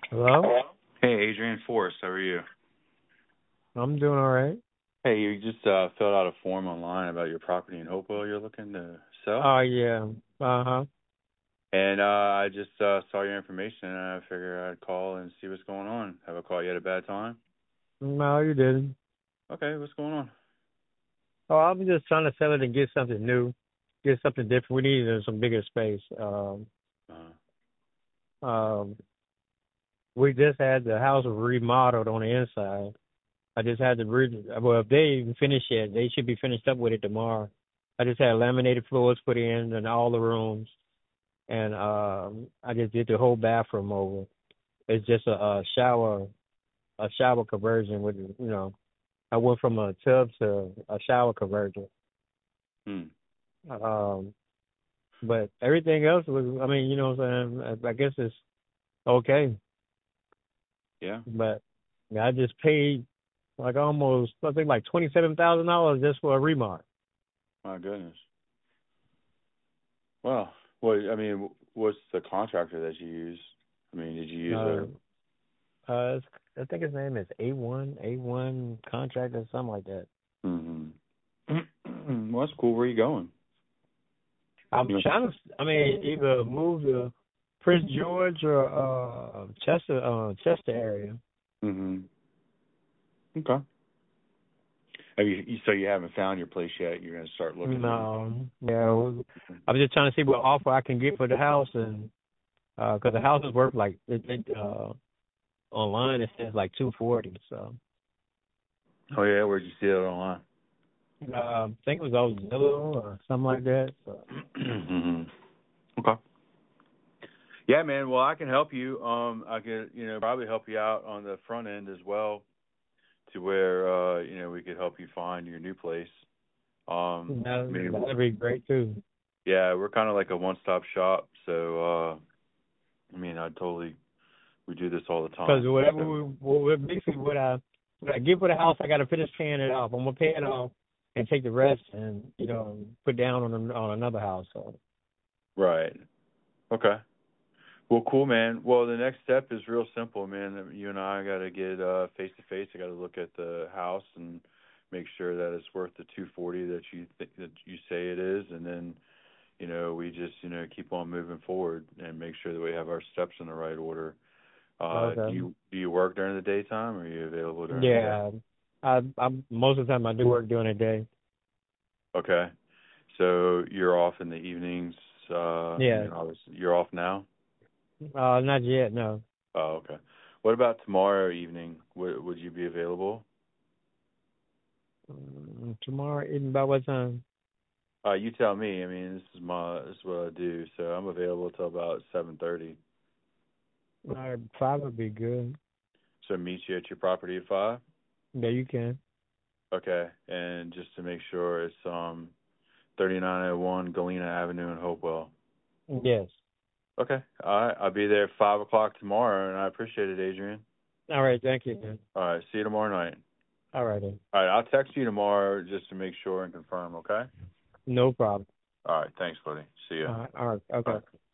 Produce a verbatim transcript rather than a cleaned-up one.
Hello? Hey, Adrian Forrest, how are you? I'm doing all right. Hey, you just uh, filled out a form online about your property in Hopewell you're looking to sell, Oh, yeah. Uh-huh. and uh, I just uh, saw your information, and I figured I'd call and see what's going on. Have I called you at a bad time? No, you didn't. Okay, what's going on? Oh, I'm just trying to sell it and get something new, get something different. We need uh, some bigger space. Um, Uh, um, we just had the house remodeled on the inside. I just had to re- well, if they even finish it, they should be finished up with it tomorrow. I just had laminated floors put in in all the rooms, and um, I just did the whole bathroom over. It's just a, a shower, a shower conversion with you know I went from a tub to a shower converter. hmm. Um, but everything else was, I mean, you know what I'm saying? I, I guess it's okay. Yeah. But yeah, I just paid like almost, I think like twenty-seven thousand dollars just for a remodel. My goodness. Well, what I mean, what's the contractor that you use? I mean, did you use Uh, a? uh, it's, I think his name is A one, A one contractor, something like that. Mm-hmm. Well, that's cool. Where are you going? I'm You trying to, I mean, either move to Prince George or uh, Chester, uh, Chester area. mm-hmm. Okay. Have you? you- So you haven't found your place yet? You're gonna start looking then? No, yeah, well, I'm just trying to see what offer I can get for the house, and because the house is worth like it, it, uh, online it says like two forty. So Oh yeah, where'd you see it online? uh, I think it was on Zillow or something like that. So hmm. Okay. Yeah, man. Well, I can help you. Um, I could, you know, probably help you out on the front end as well, to where, uh, you know, we could help you find your new place. Um, I that mean, that'd be great too. yeah, we're kind of like a one-stop shop. So, uh, I mean, I totally, we do this all the Because time. whatever, So, we, well, basically what I what I get for the house, I got to finish paying it off. I'm gonna pay it off and take the rest, and you know, put down on an- on another house. So right. Okay. Well, cool, man. Well, the next step is real simple, man. You and I got to get uh face to face. I got to look at the house and make sure that it's worth the two forty that you think that you say it is, and then you know we just you know keep on moving forward and make sure that we have our steps in the right order. Uh, do okay, you do you work during the daytime, or are you available during the day? yeah, I I most of the time I do work during the day. Okay, so you're off in the evenings. Uh, I Yeah, mean, obviously you're off now. uh, not yet, no. Oh, okay. What about tomorrow evening? Would would you be available? Mm, tomorrow evening about what time? Uh, you tell me. I mean, this is my this is what I do, so I'm available till about seven thirty. Uh, five would be good. So meet you at your property at five. Yeah, you can. Okay, and just to make sure, it's um thirty nine oh one Galena Avenue in Hopewell. Yes. Okay, all right. I'll be there at five o'clock tomorrow, and I appreciate it, Adrian. All right. Thank you, man. All right, see you tomorrow night. All right, then. All right, I'll text you tomorrow just to make sure and confirm. Okay. No problem. All right, thanks, buddy. See ya. All right. All right. All Okay. right.